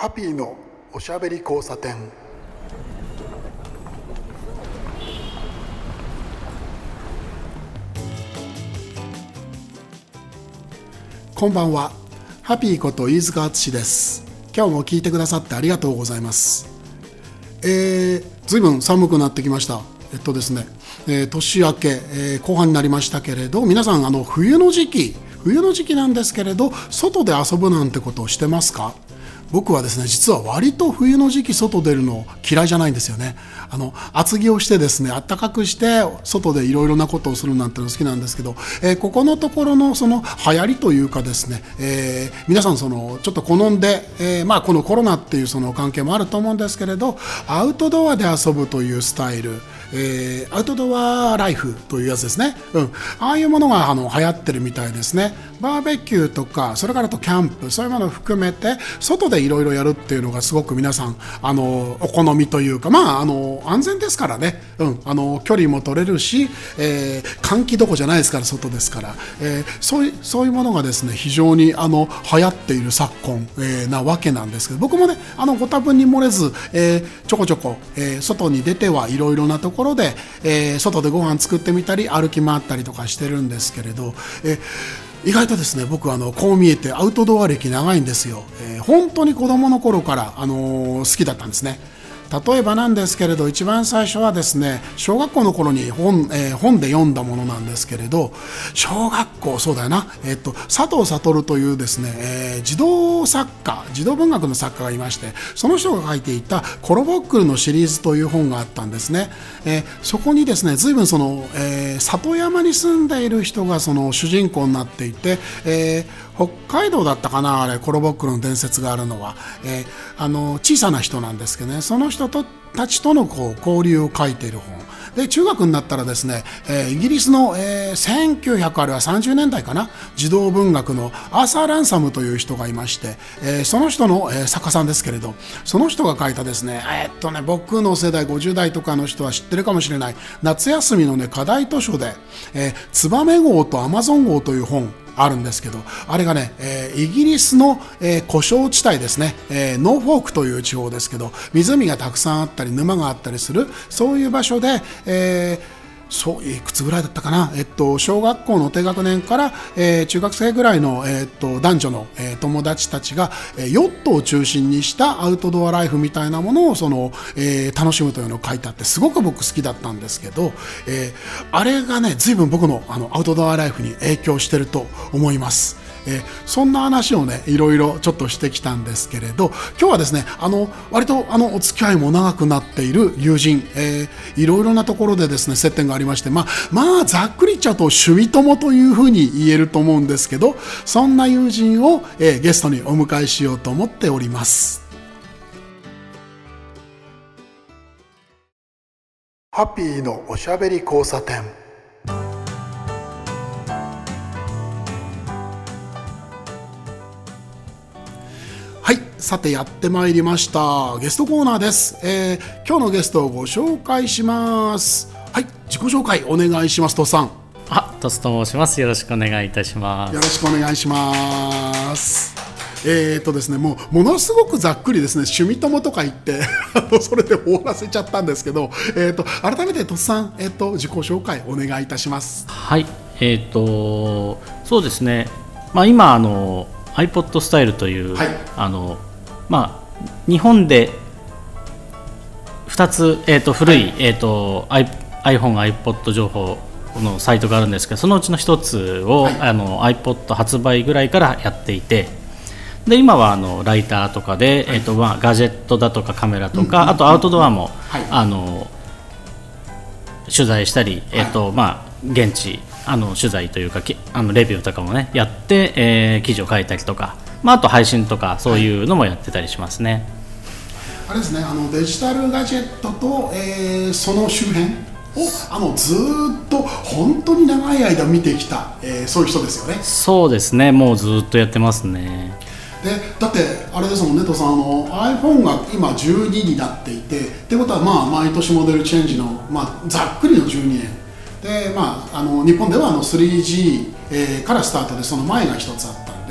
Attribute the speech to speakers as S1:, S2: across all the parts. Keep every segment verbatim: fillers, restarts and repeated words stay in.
S1: ハッピーのおしゃべり交差点。こんばんは。ハッピーこと飯塚敦です。今日も聞いてくださってありがとうございます。えー、ずいぶん寒くなってきました。えっとですね、えー、年明け、えー、後半になりましたけれど、皆さんあの冬の時期冬の時期なんですけれど、外で遊ぶなんてことをしてますか？僕はですね、実は割と冬の時期外出るの嫌いじゃないんですよね。あの厚着をしてですね、暖かくして外でいろいろなことをするなんての好きなんですけど、えー、ここのところのその流行りというかですね、えー、皆さんそのちょっと好んで、えー、まあこのコロナっていうその関係もあると思うんですけれど、アウトドアで遊ぶというスタイル、えー、アウトドアライフというやつですね、うん、ああいうものがあの流行ってるみたいですね。バーベキューとか、それからとキャンプ、そういうものを含めて外でいろいろやるっていうのがすごく皆さんあのお好みというか、まああの安全ですからね、うん、あの距離も取れるし、えー、換気どこじゃないですから、外ですから、えー、そういうそういうものがですね、非常にあの流行っている昨今、えー、なわけなんですけど、僕もね、あのご多分に漏れず、えー、ちょこちょこ、えー、外に出てはいろいろなところで、えー、外でご飯作ってみたり歩き回ったりとかしてるんですけれど、えー意外とですね、僕はあのこう見えてアウトドア歴長いんですよ。えー、本当に子供の頃から、あのー、好きだったんですね。例えばなんですけれど、一番最初はですね、小学校の頃に 本,、えー、本で読んだものなんですけれど、小学校そうだよな、えー、と佐藤悟というですね、えー、児童作家児童文学の作家がいまして、その人が書いていたコロボックルのシリーズという本があったんですね。えー、そこにですね、随分その、えー、里山に住んでいる人がその主人公になっていて、えー北海道だったかな、あれコロボックルの伝説があるのは、えー、あの小さな人なんですけどね、その人とたちとのこう交流を書いている本で、中学になったらですね、えー、イギリスの、えー、せんきゅうひゃくあるいはさんじゅうねんだいかな、児童文学のアーサー・ランサムという人がいまして、えー、その人の、えー、作家さんですけれど、その人が書いたですね、えー、っとね僕の世代ごじゅう代とかの人は知ってるかもしれない、夏休みのね課題図書で、えー、ツバメ号とアマゾン号という本あるんですけど、あれがね、えー、イギリスの、えー、湖沼地帯ですね、えー、ノーフォークという地方ですけど、湖がたくさんあったり沼があったりする、そういう場所で、えーそういくつぐらいだったかな、えっと、小学校の低学年から、えー、中学生ぐらいの、えー、っと男女の、えー、友達たちが、えー、ヨットを中心にしたアウトドアライフみたいなものをその、えー、楽しむというのを書いてあって、すごく僕好きだったんですけど、えー、あれがね、随分僕の、あのアウトドアライフに影響してると思います。えー、そんな話をね、いろいろちょっとしてきたんですけれど、今日はですね、あの割とあのお付き合いも長くなっている友人、えー、いろいろなところでですね接点がありまして、まあ、まあざっくり言っちゃうと趣味友というふうに言えると思うんですけど、そんな友人を、えー、ゲストにお迎えしようと思っております。ハッピーのおしゃべり交差点。はい、さてやってまいりましたゲストコーナーです。えー、今日のゲストをご紹介します。はい、自己紹介お願いします。とっさん。
S2: あ、とつと申します。よろしくお願いいたします。
S1: よろしくお願いします。えーとですね、もうものすごくざっくりですね、趣味友とか言ってそれで終わらせちゃったんですけど、えーと改めてとっさん、えーと自己紹介お願いいたします。
S2: はい、えーとそうですね、まあ、今あのiPod スタイルという、はい、あのまあ、日本でふたつ、えー、と古い、はい、えー、と iPhone、iPod 情報のサイトがあるんですけど、そのうちのひとつを、はい、あの iPod 発売ぐらいからやっていて、で今はあのライターとかで、はい、えーとまあ、ガジェットだとかカメラとか、うん、あとアウトドアも、はい、あの取材したり、えーとまあ、現地あの取材というかあのレビューとかもねやって、えー、記事を書いたりとか、まあ、あと配信とかそういうのもやってたりしますね。
S1: はい、あれですね、あのデジタルガジェットと、えー、その周辺をあのずっと本当に長い間見てきた、えー、そういう人ですよね。
S2: そうですね、もうずっとやってますね。
S1: でだってあれですもんね、とさん、あの iPhone が今じゅうにになっていて、ってことはまあ毎年モデルチェンジの、まあ、ざっくりのじゅうにねんで、まあ、あの日本ではあの スリージー、えー、からスタートで、その前が一つあったん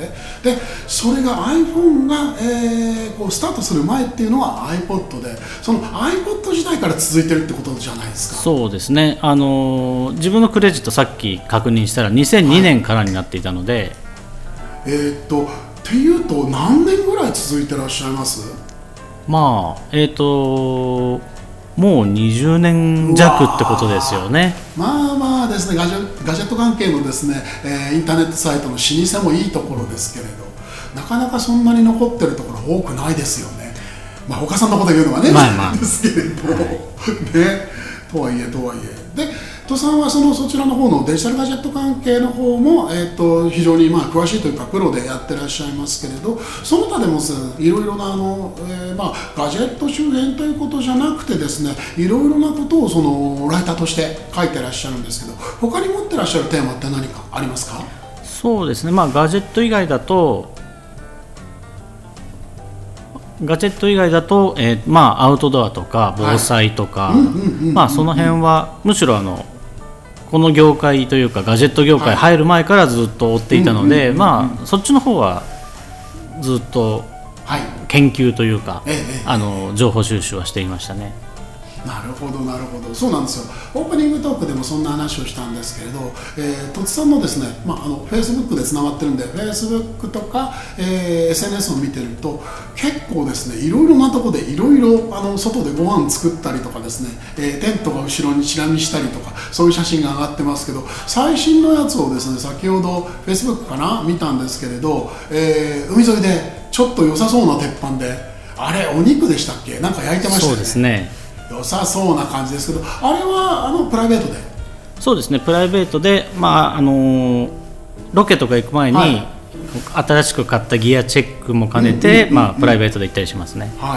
S1: で、でそれが iPhone が、えー、こうスタートする前っていうのは iPod で、その iPod 時代から続いてるってことじゃないですか。
S2: そうですね、あのー、自分のクレジットさっき確認したらにせんにねんからになっていたので、
S1: はい、えー、っとっていうと何年ぐらい続いてらっしゃいます？
S2: まあえー、っともうにじゅうねん弱ってことですよね。
S1: まあまあですね、ガジェ、ガジェット関係のですね、えー、インターネットサイトの老舗もいいところですけれど、なかなかそんなに残ってるところ多くないですよね。まあ岡さんのこと言うのはね、まあまあですけれど、はい、ね、とはいえとはいえで、戸さんはそのそちらの方のデジタルガジェット関係の方も、えー、と非常にまあ詳しいというかプロでやってらっしゃいますけれど、その他でもいろいろなあの、えーまあ、ガジェット周辺ということじゃなくてですね、いろいろなことをそのライターとして書いてらっしゃるんですけど、他に持ってらっしゃるテーマって何かありますか？
S2: そうですね、まあ、ガジェット以外だとガジェット以外だと、えーまあ、アウトドアとか防災とか、その辺はむしろあのこの業界というかガジェット業界入る前からずっと追っていたので、まあそっちの方はずっと研究というか、はい、あの情報収集はしていましたね。
S1: なるほどなるほど、そうなんですよ。オープニングトークでもそんな話をしたんですけれど、えー、とつさんのですね、まあ、あの Facebook でつながってるんで Facebook とか、えー、エスエヌエス を見てると結構ですね、いろいろなところでいろいろあの外でご飯作ったりとかですね、えー、テントが後ろにチラ見したりとか、そういう写真が上がってますけど、最新のやつをですね、先ほど Facebook かな見たんですけれど、えー、海沿いでちょっと良さそうな鉄板で、あれお肉でしたっけ、なんか焼いてましたよね。
S2: そうですね、
S1: 良さそうな感じですけど、あれはあのプライベートで？
S2: そうですね、プライベートで、まああのー、ロケとか行く前に、はい、新しく買ったギアチェックも兼ねて、まあ、プライベートで行ったりしますね。
S1: はい、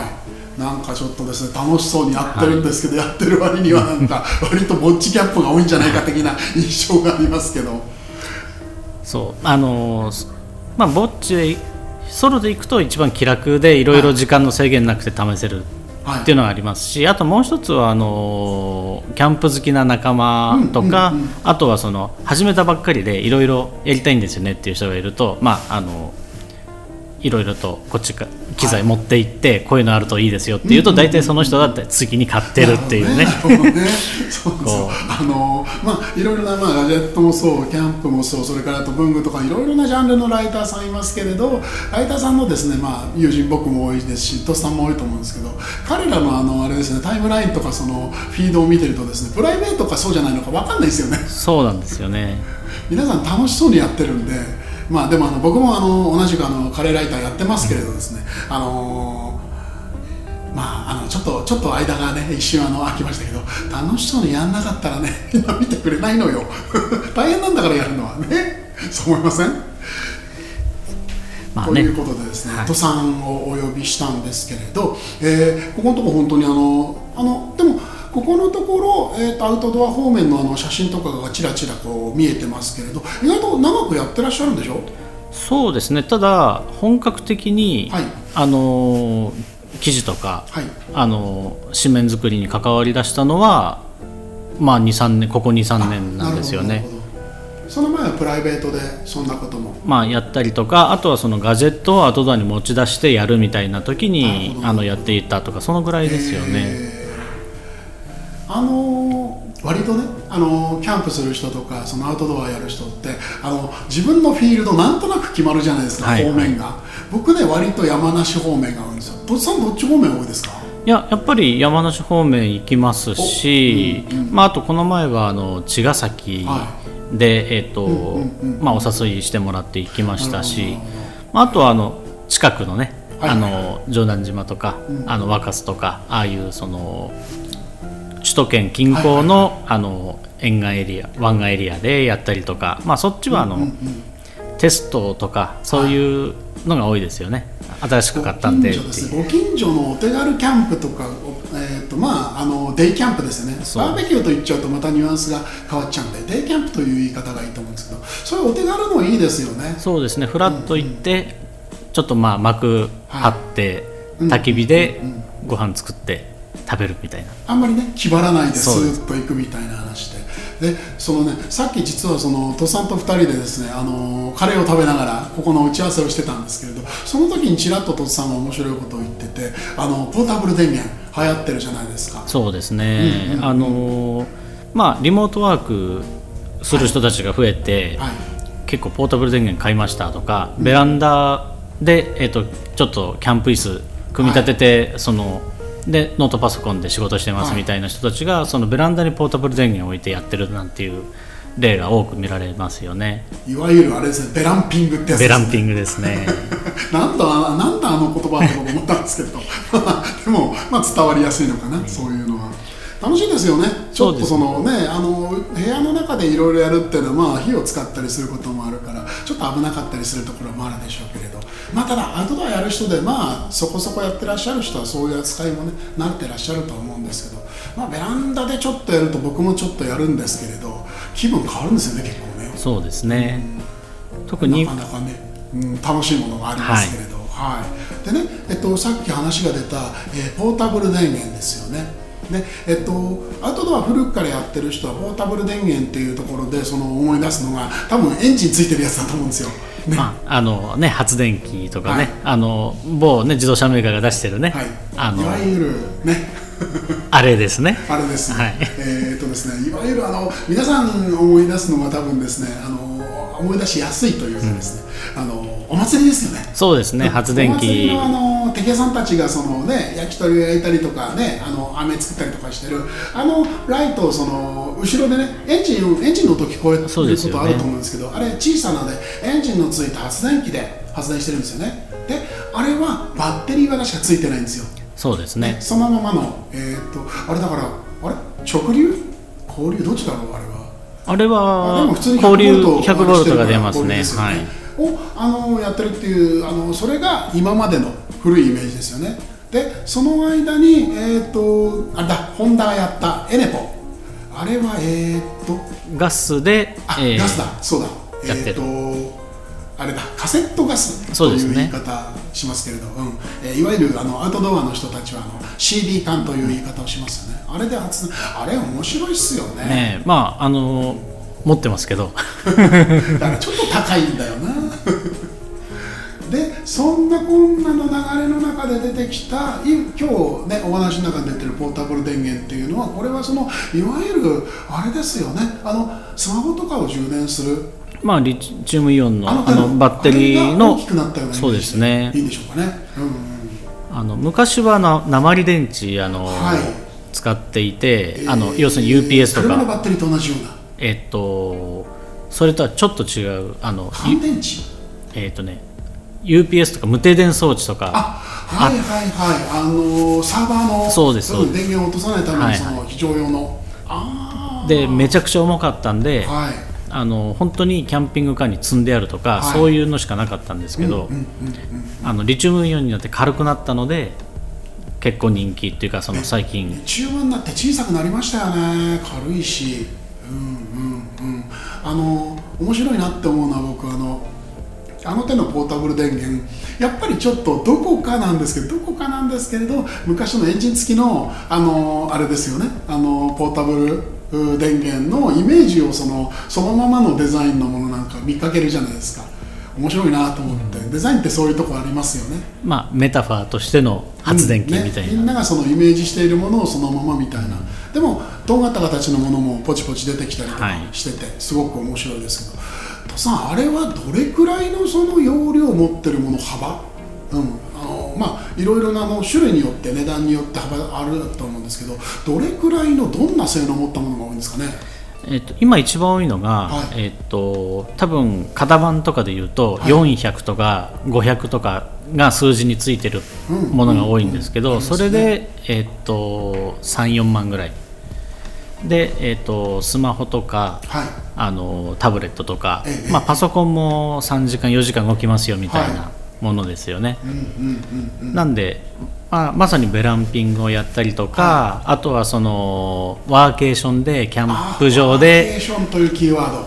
S1: なんかちょっとですね、楽しそうにやってるんですけど、はい、やってる割にはなんか割とぼっちキャップが多いんじゃないか的な印象がありますけど
S2: そうあのー、まあぼっちでソロで行くと一番気楽で、いろいろ時間の制限なくて試せる、はい、っていうのがありますし、あともう一つはあのキャンプ好きな仲間とか、うんうんうん、あとはその始めたばっかりでいろいろやりたいんですよねっていう人がいると、まああのいろいろとこっちか機材持って行って、はい、こういうのあるといいですよっていうと、大体その人だって次に買ってるっていうね。
S1: そうですよ。あのまあいろいろな、まあ、ガジェットもそうキャンプもそう、それからあと文具とかいろいろなジャンルのライターさんいますけれど、ライターさんのですね、まあ友人僕も多いですし、トスさんも多いと思うんですけど、彼らのあのあれですね、タイムラインとかそのフィードを見てるとですね、プライベートかそうじゃないのか分かんないですよね。
S2: そうなんですよね。皆
S1: さん楽しそうにやってるんで。まあ、でもあの僕もあの同じくあのカレーライターやってますけれどですね、あのー、まああのちょっとちょっと間がね一瞬あの空きましたけど、楽しそうにやんなかったらねみんな見てくれないのよ大変なんだからやるのはねそう思いません？まあね、ということでですね、はい、戸さんをお呼びしたんですけれど、えー、ここのところ本当にあのあのでもここのところ、えー、とアウトドア方面のあの写真とかがちらちらこう見えてますけれど、意外と長くやってらっしゃるんでしょ？
S2: そうですね、ただ本格的に、はい、あの記事とか、はい、あの紙面作りに関わりだしたのは、まあ、にさんねんここ にさんねんなんですよね。
S1: その前はプライベートでそんなことも、
S2: まあ、やったりとか、あとはそのガジェットをアウトドアに持ち出してやるみたいな時にあのやっていたとか、そのぐらいですよね。
S1: あのー、割とね、あのー、キャンプする人とかそのアウトドアやる人ってあの自分のフィールドなんとなく決まるじゃないですか、はい、方面が。僕ね割と山梨方面が多いんですよ。戸さんどっち方面多いですか？
S2: いや、やっぱり山梨方面行きますし、うんうん、まあ、あとこの前はあの茅ヶ崎で、はい、えーとうんうんうん、まあ、お誘いしてもらって行きましたし、あとはあの近くのね、はい、あの城南島とか、うん、あの若洲とか、ああいうその首都圏近郊の、はいはいはい、あの沿岸エリア湾岸エリアでやったりとか、まあ、そっちはあの、うんうんうん、テストとかそういうのが多いですよね。新しく買ったんで。
S1: ご近所ですね。ご近所のお手軽キャンプとか、えーとまあ、あのデイキャンプですよね。バーベキューと言っちゃうとまたニュアンスが変わっちゃうんで、デイキャンプという言い方がいいと思うんですけど、それお手軽のいいですよね。
S2: そうですね、フラッと行って、うんうん、ちょっとまあ幕張って、はい、焚き火でご飯作って食べるみたいな、
S1: あんまりね気張らないでスーッと行くみたいな話で、 でそのね、さっき実はそのとっさんとふたりでですね、あのカレーを食べながらここの打ち合わせをしてたんですけれど、その時にちらっととっさんが面白いことを言ってて、あのポータブル電源流行ってるじゃないですか。
S2: そうですね、うんうんうん、あのまあリモートワークする人たちが増えて、はいはい、結構ポータブル電源買いましたとか、うん、ベランダで、えー、とちょっとキャンプ椅子組み立てて、はい、そのでノートパソコンで仕事してますみたいな人たちが、はい、そのベランダにポータブル電源を置いてやってるなんていう例が多く見られますよね。
S1: いわゆるあれですね、ベランピングってやつですね。
S2: ベランピングですね
S1: なんだなんだあの言葉って僕思ったんですけどでも、まあ、伝わりやすいのかな、うん、そういうのは楽しいですよね。ちょっとそのね、あの部屋の中でいろいろやるっていうのは、まあ、火を使ったりすることもあるからちょっと危なかったりするところもあるでしょうけれど、まあ、ただアウトドアやる人で、まあ、そこそこやってらっしゃる人はそういう扱いもね慣れてらっしゃると思うんですけど、まあ、ベランダでちょっとやると僕もちょっとやるんですけれど気分変わるんですよね、結構ね。
S2: そうですね、うん、特に
S1: なかなかね、うん、楽しいものがありますけれど、はいはい、でね、えっと、さっき話が出た、えー、ポータブル電源ですよね。でえっと、アウトドア古くからやってる人はポータブル電源っていうところでその思い出すのが多分エンジンついてるやつだと思うんですよ、ね。
S2: まああのね、発電機とかね、はい、あの某、ね、自動車メーカーが出してるね、はい、あの
S1: いわゆるね
S2: あれですね。
S1: あれです、
S2: はい、
S1: えーっとですね、いわゆるあの皆さん思い出すのは多分ですね、あの思い出しやすいというかですね、うん、あのお祭りですよね。
S2: そうですね、発電機。お
S1: 祭りのあの敵屋さんたちがその、ね、焼き鳥を焼いたりとかね、あの飴作ったりとかしてるあのライトをその後ろでね、エンジンエンジンの音聞こえることあると思うんですけど、あれ小さな、ね、エンジンのついた発電機で発電してるんですよね。であれはバッテリーは確かついてないんですよ。
S2: そうですね。
S1: そのままの、えー、っとあれだからあれ直流交流どっちだろう、あれは。
S2: あれはあでも普通に交流ひゃくボルトが出ますね。はい。
S1: をあのやってるっていうあのそれが今までの古いイメージですよね。でその間にえっ、ー、とあれだ、ホンダがやったエネポ、あれはえっ、ー、と
S2: ガスで、
S1: あ、えー、ガスだ、そうだ、
S2: やってる、
S1: えー、とあれだ、カセットガスという言い方しますけれど、う、ね、うんえー、いわゆるあのアウトドアの人たちはあの シーディー 缶という言い方をしますよね。あれで発あれ面白いっすよね。
S2: ね、まああのー持ってますけど
S1: だからちょっと高いんだよなでそんなこんなの流れの中で出てきた今日ねお話の中に出てるポータブル電源っていうのは、これはそのいわゆるあれですよね、あのスマホとかを充電する、
S2: まあ、リチウムイオンのあのあのバッテリーの
S1: 大きくなったようなイメージでいいんでしょうかね。うんうん、
S2: あの昔はな鉛電池あの、はい、使っていて、えー、あの要するに ユーピーエス とか
S1: 車のバッテリーと同じような、
S2: えっとそれとはちょっと違うあの
S1: 乾電池、
S2: えっとね ユーピーエス とか無停電装置とか、
S1: あ、はいはいはい、あのサーバーの
S2: そうですそうです、
S1: 電源を落とさないためのその非常用の、はいはい、
S2: あでめちゃくちゃ重かったんで、はい、あの本当にキャンピングカーに積んであるとか、はい、そういうのしかなかったんですけど、あのリチウムイオンになって軽くなったので結構人気っていうか、その最近
S1: リチウムになって小さくなりましたよね、軽いし、うんうんうん、あの面白いなって思うのは、僕あのあの手のポータブル電源、やっぱりちょっとどこかなんですけどどこかなんですけれど昔のエンジン付きのあのあれですよね、あのポータブル電源のイメージをそのそのままのデザインのものなんか見かけるじゃないですか。面白いなと思って、うん、デザインってそういうとこありますよね。
S2: まあメタファーとしての発電機みたいな、
S1: うんね、みんながそのイメージしているものをそのままみたいな、うん、でもとんがった形のものもポチポチ出てきたりとかしてて、はい、すごく面白いですけど、とさんあれはどれくらいのその容量を持ってるもの幅、うん、あのまあいろいろなあの種類によって値段によって幅あると思うんですけど、どれくらいのどんな性能を持ったものが多いんですかね。
S2: えっと、今一番多いのが、はい、えっと、多分型番とかでいうと、はい、よんひゃくとかごひゃくとかが数字についてるものが多いんですけど、うんうんうん、それで、えっと、さん、よんまんぐらいで、えっと、スマホとか、はい、あのタブレットとか、ええまあ、パソコンもさんじかんよじかん動きますよみたいなものですよね。なんで、まあ、まさにベランピングをやったりとか、はい、あとはそのワーケーションでキャンプ場で
S1: ワーケーションというキーワード、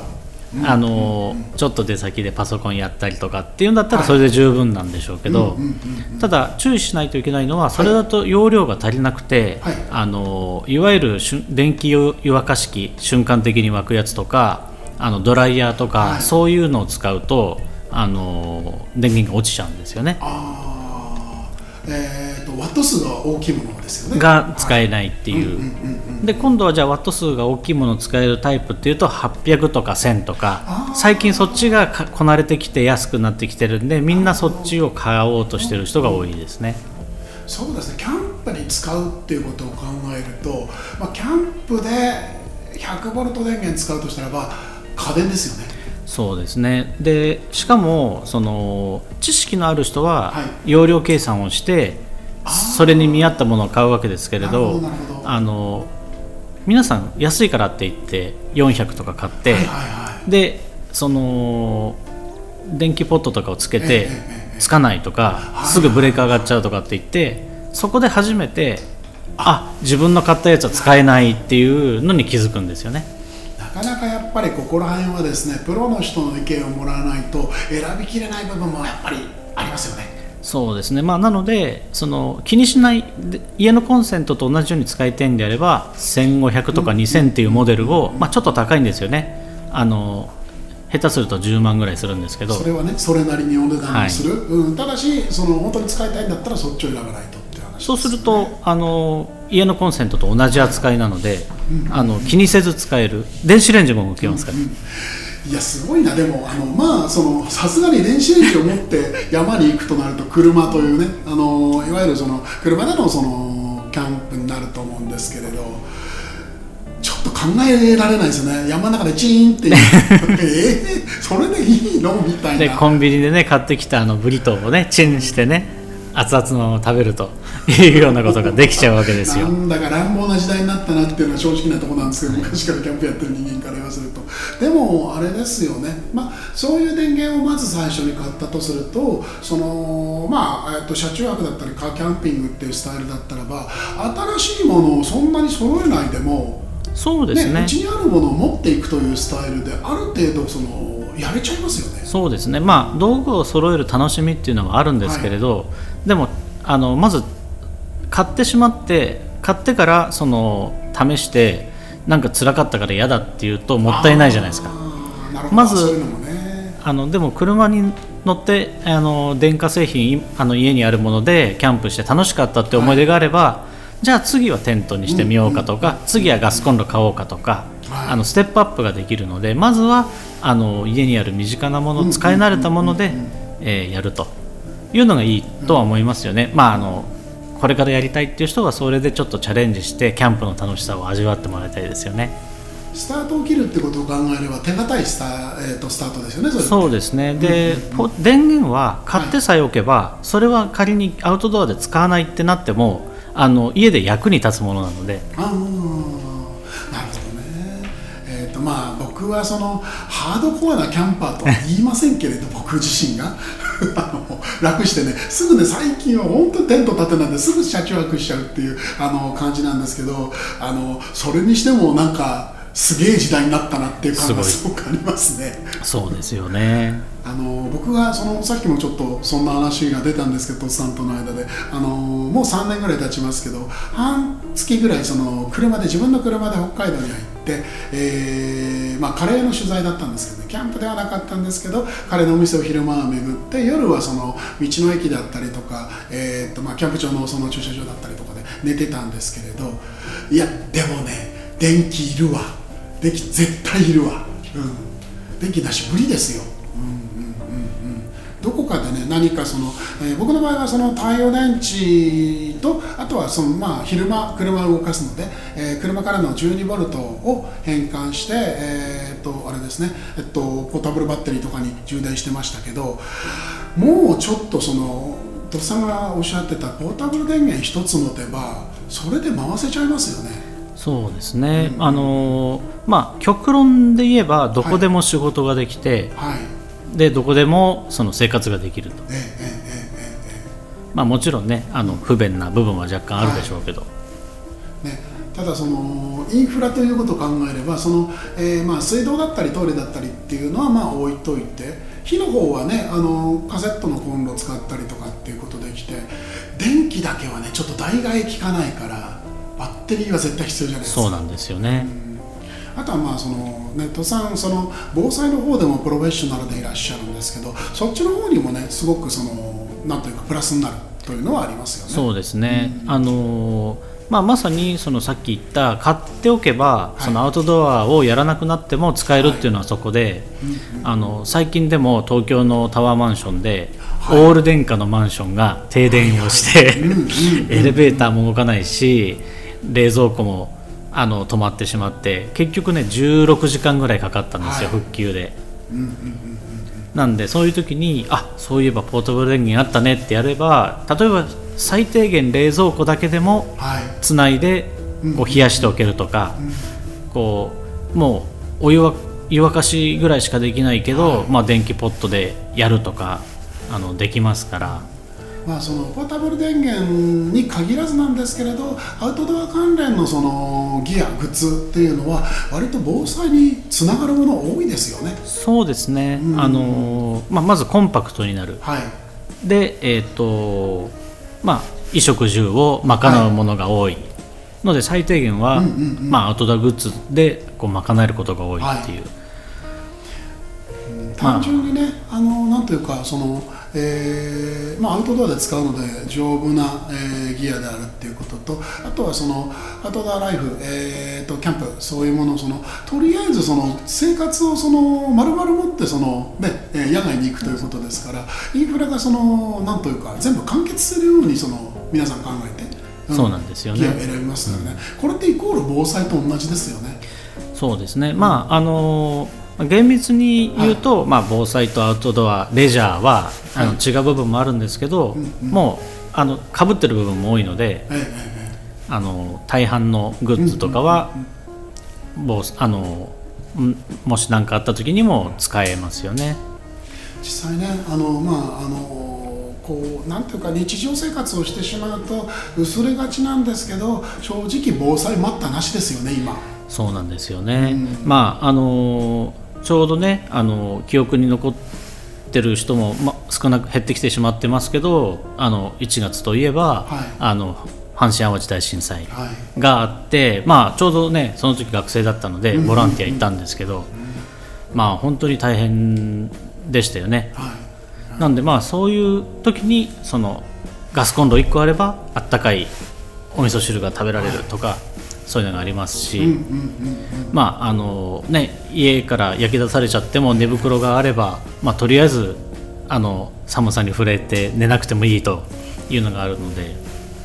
S2: あのちょっと出先でパソコンやったりとかっていうんだったらそれで十分なんでしょうけど、ただ注意しないといけないのはそれだと容量が足りなくて、はい、あのいわゆる電気湯沸かし器瞬間的に沸くやつとかあのドライヤーとか、はい、そういうのを使うとあの電源が落ちちゃうんですよね。
S1: あ、えー、とワット数が大きいものですよね
S2: が使えないっていう、で今度はじゃあワット数が大きいものを使えるタイプっていうとはっぴゃくとかせんとか最近そっちがこなれてきて安くなってきてるんでみんなそっちを買おうとしてる人が多いですね。
S1: そうですね、キャンプに使うっていうことを考えると、まあ、キャンプでひゃくボルト電源使うとしたらば家電ですよね。
S2: そうですね。でしかもその知識のある人は容量計算をして、はい、それに見合ったものを買うわけですけれど、あの皆さん安いからって言ってよんひゃくとか買って、はいはいはい、でその電気ポットとかをつけてつかないとか、すぐブレーカー上がっちゃうとかって言ってそこで初めてあ自分の買ったやつは使えないっていうのに気づくんですよね。
S1: なかなかやっぱりここら辺はですねプロの人の意見をもらわないと選びきれない部分もやっぱりありますよね。
S2: そうですね、まあ、なのでその気にしないで家のコンセントと同じように使いたいんであればせんごひゃくとかにせんっていうモデルを、まあ、ちょっと高いんですよね。あの下手するとじゅうまんぐらいするんですけど、
S1: それはねそれなりにお値段にする、はい、うん、ただしその本当に使いたいんだったらそっちを選ばないとっていう話ですね。
S2: そうするとあの家のコンセントと同じ扱いなので、うん、あの気にせず使える電子レンジも向けますから、うんうん、
S1: いやすごいな。でもあのまあそのさすがに電子レンジを持って山に行くとなると車というねあのいわゆるその車でのそのキャンプになると思うんですけれど、ちょっと考えられないですよね。山の中でチーンってえー、それでいいのみたいな。
S2: でコンビニでね買ってきたあのブリトーをねチンしてね熱々のまま食べるというようなことができちゃうわけですよ。
S1: なんだか乱暴な時代になったなっていうのは正直なところなんですけど、昔からキャンプやってる人間から言わせると、でもあれですよね、まあ、そういう電源をまず最初に買ったとすると、そのまあ、えっと、車中泊だったりカーキャンピングっていうスタイルだったらば新しいものをそんなに揃えないでも
S2: そうですね、
S1: うちにあるものを持っていくというスタイルである程度そのやれちゃいますよね。
S2: そうですね、まあ、道具を揃える楽しみっていうのはあるんですけれど、はい、でもあのまず買ってしまって買ってからその試してなんか辛かったから嫌だっていうともったいないじゃないですか。まずそういうのも、ね、あのでも車に乗ってあの電化製品あの家にあるものでキャンプして楽しかったって思い出があれば、はい、じゃあ次はテントにしてみようかとか、うんうんうん、次はガスコンロ買おうかとか、はい、あのステップアップができるので、まずはあの家にある身近なもの、使い慣れたもので、えー、やるというのがいいとは思いますよね。まあ、あのこれからやりたいっていう人はそれでちょっとチャレンジしてキャンプの楽しさを味わってもらいたいですよね。
S1: スタートを切るってことを考えれば手堅いスタ、えー、とスタートですよね。それ
S2: そうですね。で、うんうん、電源は買ってさえおけば、はい、それは仮にアウトドアで使わないってなってもあの家で役に立つものなので。
S1: あ、なるほどね。えーとまあ、僕はそのハードコアなキャンパーとは言いませんけれど僕自身があの楽してね、すぐね最近は本当にテント立てなんですぐ車中泊しちゃうっていうあの感じなんですけど、あのそれにしてもなんかすげえ時代になったなっていう感がすごくありますね。
S2: そうですよね。
S1: あの僕がそのさっきもちょっとそんな話が出たんですけど、とっさんとの間であのもうさんねんぐらい経ちますけど、半月ぐらいその車で自分の車で北海道に入って、えーまあ、カレーの取材だったんですけど、ね、キャンプではなかったんですけどカレーのお店を昼間は巡って夜はその道の駅だったりとか、えーとまあ、キャンプ場のその駐車場だったりとかで寝てたんですけれど、いやでもね電気いるわ、電気絶対いるわ、うん、電気なし無理ですよ。どこかでね何かその、えー、僕の場合はその太陽電池とあとはその、まあ、昼間車を動かすので、えー、車からのじゅうにボルトを変換して、えー、っとあれですね、えっと、ポータブルバッテリーとかに充電してましたけど、もうちょっとそのとっさんがおっしゃってたポータブル電源一つ持てばそれで回せちゃいますよね。
S2: そうですね、うん、あのまあ極論で言えばどこでも仕事ができて、はいはい、でどこでもその生活ができると、ええええええ、まあ、もちろんねあの不便な部分は若干あるでしょうけど、は
S1: いね、 ただそのインフラということを考えればその、えー、まあ水道だったりトイレだったりっていうのはまあ置いといて、火の方はねあのカセットのコンロを使ったりとかっていうことできて、電気だけはねちょっと代替効かないからバッテリーは絶対必要じゃないですか。
S2: そうなんですよね、
S1: うん、あとはまあその、ね、登山その防災の方でもプロフェッショナルでいらっしゃるんですけど、そっちの方にもねすごくそのなんというかプラスになるというのはありますよね。
S2: そうですね、うん、あのまあ、まさにそのさっき言った買っておけば、はい、そのアウトドアをやらなくなっても使えるっていうのはそこで、はい、あの最近でも東京のタワーマンションで、はい、オール電化のマンションが停電をしてエレベーターも動かないし冷蔵庫もあの止まってしまって、結局ねじゅうろくじかんぐらいかかったんですよ、はい、復旧で、うんうんうんうん、なんでそういう時にあそういえばポータブル電源あったねってやれば、例えば最低限冷蔵庫だけでもつないでこう冷やしておけるとか、こうもうお湯は湯沸かしぐらいしかできないけど、まあ、電気ポットでやるとかあのできますから、
S1: まあ、そのポータブル電源に限らずなんですけれど、アウトドア関連のそのギアグッズっていうのは割と防災につながるもの多いですよね。
S2: そうですね、うん、あのまあ、まずコンパクトになる、はい、でえっ、ー、とまあ、衣食住を賄うものが多いので、はい、最低限は、うんうんうん、まあ、アウトドアグッズでこう賄えることが多いっていう、はい、
S1: うん、単純にね、まあ、あのなんというかその、えーまあ、アウトドアで使うので丈夫な、えー、ギアであるっていうことと、あとはそのアウトドアライフ、えー、とキャンプそういうものをそのとりあえずその生活をその丸々持ってその、ね、野外に行くということですから、インフラがそのなんというか全部完結するようにその皆さん考えて、
S2: うん、そうなんですよね、
S1: ギアを選びますからね、うん、これってイコール防災と同じですよね。
S2: そうですね、まああのー厳密に言うと、はい、まあ、防災とアウトドアレジャーは、はい、あの違う部分もあるんですけど、うんうん、もうあの被ってる部分も多いので、はいはいはい、あの大半のグッズとかは、うんうんうん、あのもし何かあった時にも使えますよね。
S1: 実際ねあの、まあ、あのこうなんていうか日常生活をしてしまうと薄れがちなんですけど、正直防災待ったなしですよね今。
S2: そうなんですよね、うん、まああのちょうどねあの記憶に残ってる人も、ま、少なく減ってきてしまってますけど、あのいちがつといえば、はい、あの阪神・淡路大震災があって、はい、まあ、ちょうどねその時学生だったのでボランティア行ったんですけど、うんうんうん、まあ本当に大変でしたよね、はい、なんでまあそういう時にそのガスコンロいっこあればあったかいお味噌汁が食べられるとか、はい、そういうのがありますし、うんうんうんうん、まああのね、家から焼き出されちゃっても寝袋があれば、まあ、とりあえずあの寒さに触れて寝なくてもいいというのがあるので、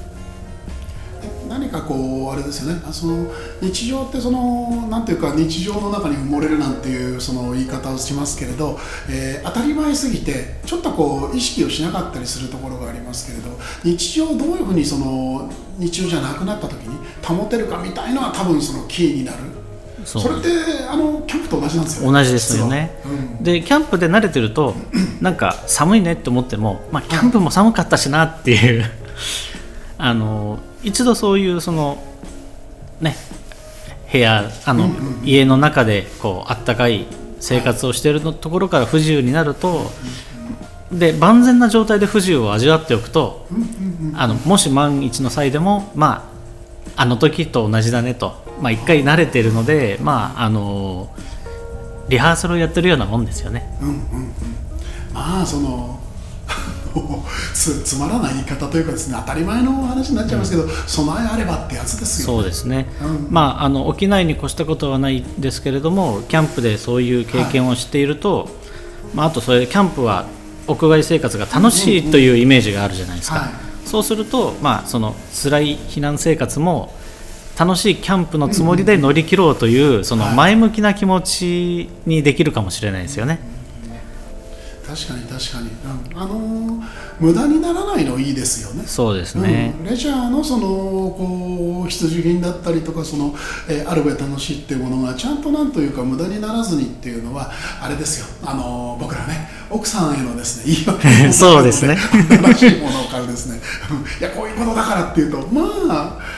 S1: 何かこうあれですよね、その日常ってそのなんていうか日常の中に埋もれるなんていうその言い方をしますけれど、えー、当たり前すぎてちょっとこう意識をしなかったりするところがありますけれど、日常をどういうふうにその日常じゃなくなった時に保てるかみたいのは多分そのキーになる。 そ, それってあのキャンプと同じなんですよね。
S2: 同じですよね、うん、でキャンプで慣れてるとなんか寒いねって思っても、まあ、キャンプも寒かったしなっていうあの一度そういうそのね部屋あの、うんうん、家の中でこうあったかい生活をしているのところから不自由になると、で万全な状態で不自由を味わっておくと、あのもし万一の際でもまああの時と同じだねと、まあ、一回慣れているので、まあ、あのリハーサルをやってるようなもんですよね、うんうんうん、
S1: まあそのつ, つまらない言い方というかですね、当たり前の話になっちゃいますけど、うん、備えあればってやつですよね。
S2: そうですね、うん、まあ、あの起きないに越したことはないですけれども、キャンプでそういう経験をしていると、はい、まあ、あとそれキャンプは屋外生活が楽しいというイメージがあるじゃないですか、うんうんうん、はい、そうすると、まあ、その辛い避難生活も楽しいキャンプのつもりで乗り切ろうという、その前向きな気持ちにできるかもしれないですよね。
S1: 確かに確かに、うん、あのー、無駄にならないのいいですよね。
S2: そうですね、
S1: うん、レジャーのそのこう必需品だったりとかその、えー、あるべ楽しいっていうものがちゃんとなんというか無駄にならずにっていうのはあれですよ、あのー、僕らね奥さんへのですね言い訳を
S2: そうですね
S1: 新しいものを買うですねいやこういうことだからっていうとまあ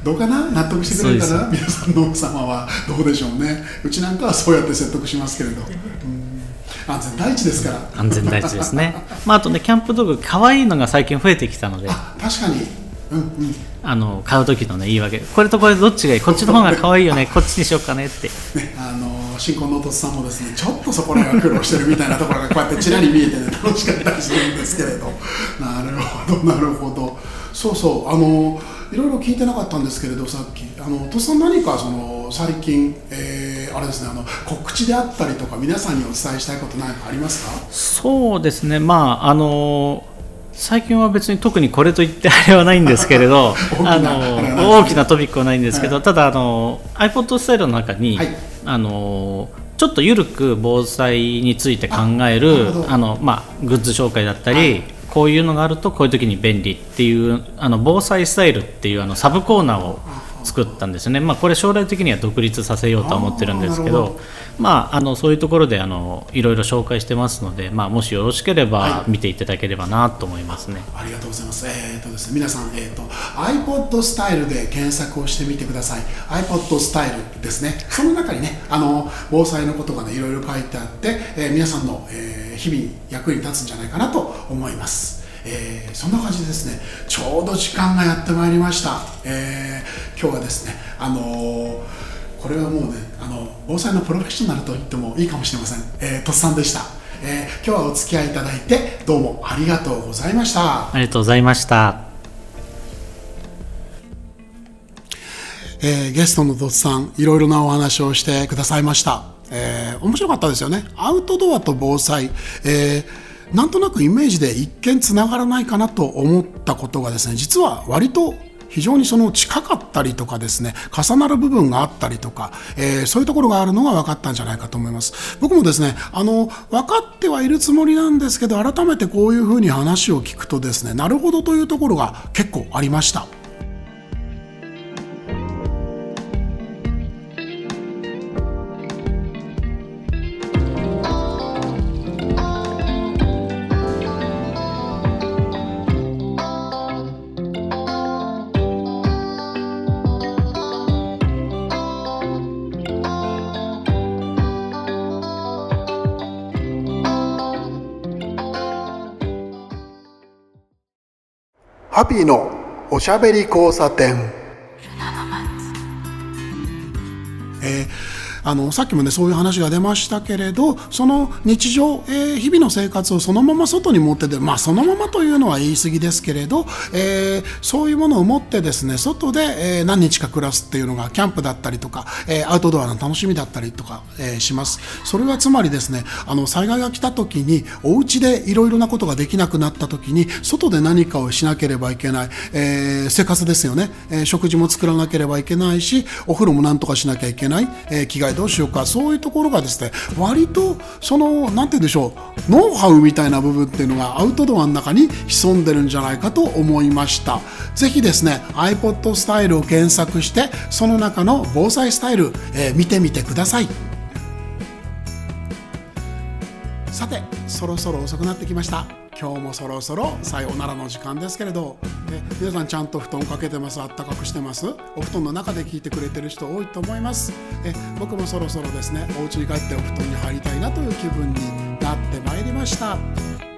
S1: どうかな、納得してくれるかな、皆さんの奥様はどうでしょうね。うちなんかはそうやって説得しますけれど、うん安全第一ですから。
S2: 安全第一ですねまあ、あとねキャンプ道具可愛いのが最近増えてきたので、
S1: あ確かに、うんうん、
S2: あの買う時のね言い訳、これとこれどっちがいい、こっちの方が可愛いよねこっちにしようかねって、ね、
S1: あの新婚のお父さんもですねちょっとそこらが苦労してるみたいなところがこうやってちらり見えてね楽しかったりするんですけれどなるほどなるほど、そうそうあのいろいろ聞いてなかったんですけれど、さっきあのお父さん何かその最近、えー、あれですねあの告知であったりとか皆さんにお伝えしたいこと何かありますか？
S2: そうですね、まああの最近は別に特にこれといってあれはないんですけれどあの大きなトピックはないんですけど、はい、ただあの iPod スタイルの中に、はい、あのちょっと緩く防災について考えるあの、まあ、グッズ紹介だったり、はい、こういうのがあるとこういう時に便利っていうあの防災スタイルっていうあのサブコーナーを作ったんですね。まあ、これ将来的には独立させようとは思ってるんですけど、まあ、あのそういうところであのいろいろ紹介してますので、まあ、もしよろしければ見ていただければなと思いますね。
S1: はい、ありがとうございます。えーとですね、皆さん、えーと、iPod スタイルで検索をしてみてください。 iPod スタイルですね。その中にねあの防災のことがねいろいろ書いてあって、えー、皆さんの、えー、日々に役に立つんじゃないかなと思います。えー、そんな感じですね。ちょうど時間がやってまいりました。えー、今日はですね、あのー、これはもうねあの防災のプロフェッショナルと言ってもいいかもしれません。えー、とっさんでした。えー、今日はお付き合いいただいてどうもありがとうございました。
S2: ありがとうございました。
S1: えー、ゲストのとっさんいろいろなお話をしてくださいました。えー、面白かったですよね。アウトドアと防災、えーなんとなくイメージで一見つながらないかなと思ったことがですね、実は割と非常にその近かったりとかですね、重なる部分があったりとか、えー、そういうところがあるのが分かったんじゃないかと思います。僕もですね、あの分かってはいるつもりなんですけど、改めてこういうふうに話を聞くとですね、なるほどというところが結構ありました。ハピーのおしゃべり交差点。えーあのさっきもねそういう話が出ましたけれど、その日常、えー、日々の生活をそのまま外に持ってで、まあそのままというのは言い過ぎですけれど、えー、そういうものを持ってですね外で、えー、何日か暮らすっていうのがキャンプだったりとか、えー、アウトドアの楽しみだったりとか、えー、します。それはつまりですね、あの災害が来た時にお家でいろいろなことができなくなった時に外で何かをしなければいけない、えー、生活ですよね、えー、食事も作らなければいけないし、お風呂も何とかしなきゃいけない、えー、着替えどうしようか、そういうところがですね割とそのなんて言うんでしょう、ノウハウみたいな部分っていうのがアウトドアの中に潜んでるんじゃないかと思いました。ぜひですね iPod スタイルを検索してその中の防災スタイル、えー、見てみてください。さてそろそろ遅くなってきました。今日もそろそろさようならの時間ですけれど、え皆さんちゃんと布団かけてます？あったかくしてます？お布団の中で聞いてくれてる人多いと思います。え僕もそろそろですねお家に帰ってお布団に入りたいなという気分になってまいりました。